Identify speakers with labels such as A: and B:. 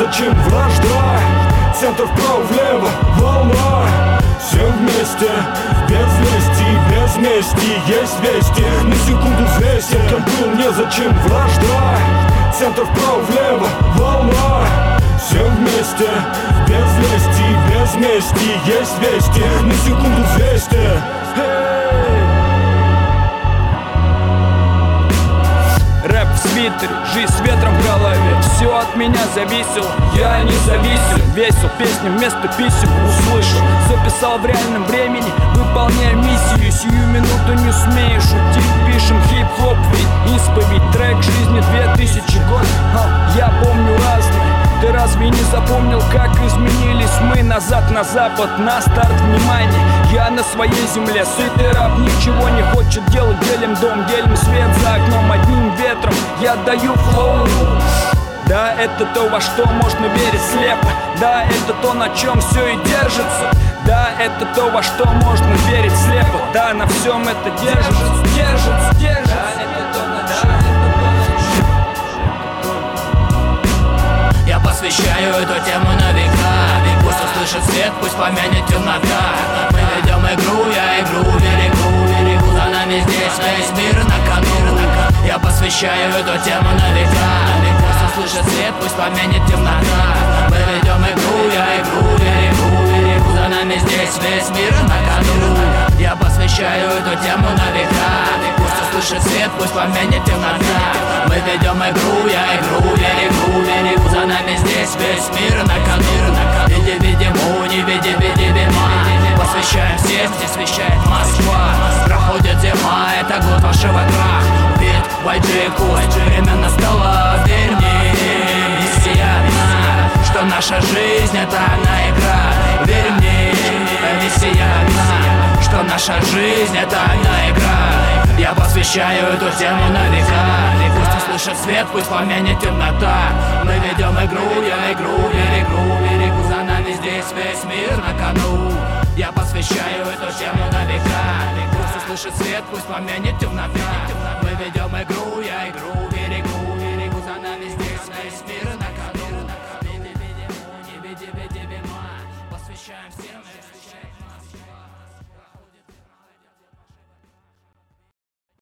A: незачем вражда. Центр вправо-влево, волна. Все вместе, без лести, без мести. Есть вести, на секунду взвесим. Кем был, незачем вражда. Центр вправо-влево, волна. Все вместе, без лести, без мести. Есть вести, на секунду взвесьте.
B: Рэп в свитере, жизнь с ветром в голове. Все от меня зависело, я независим. Весел, песни вместо писем услышал. Записал в реальном времени, выполняя миссию. Сию минуту не смею шутить. Пишем хип-хоп, ведь исповедь. Трек жизни 2000 год. Я помню разное. Ты разве не запомнил, как изменились мы? Назад на запад, на старт, внимание. Я на своей земле, сытый раб ничего не хочет делать. Делим дом, делим свет за окном одним ветром. Я даю флоу. Да, это то, во что можно верить слепо. Да, это то, на чем все и держится. Да, это то, во что можно верить слепо. Да, на всем это держится, держится, держится. Да, это то, на чем.
C: Я посвящаю эту тему на века. Пусть услышит свет, пусть помянет темнота. Мы ведем игру, я игру берегу. За нами здесь весь мир на кону. Я посвящаю эту тему на века. Пусть услышит свет, пусть помянет темнота. Мы ведем игру, я игру берегу. За нами здесь весь мир на кону. Я посвящаю эту тему на века. Пусть услышит свет, пусть помянет темнота. Мы ведем игру, я игру берегу. За нами здесь весь мир на кону. Видимо, невидимо. Посвящаем всем, здесь вещает Москва. Проходит зима, это год вашего краха. Ведь YG, время настало. Верь мне, миссия одна, что наша жизнь это одна игра. Верь мне, миссия одна, что наша жизнь это одна игра. Я посвящаю эту тему на века. Пусть услышит свет, пусть помянет темнота. Мы ведем игру, я игру берегу. За нами здесь весь мир на кону. Я посвящаю эту тему на века. Пусть услышит свет, пусть помянет темнота. Мы ведем игру, я игру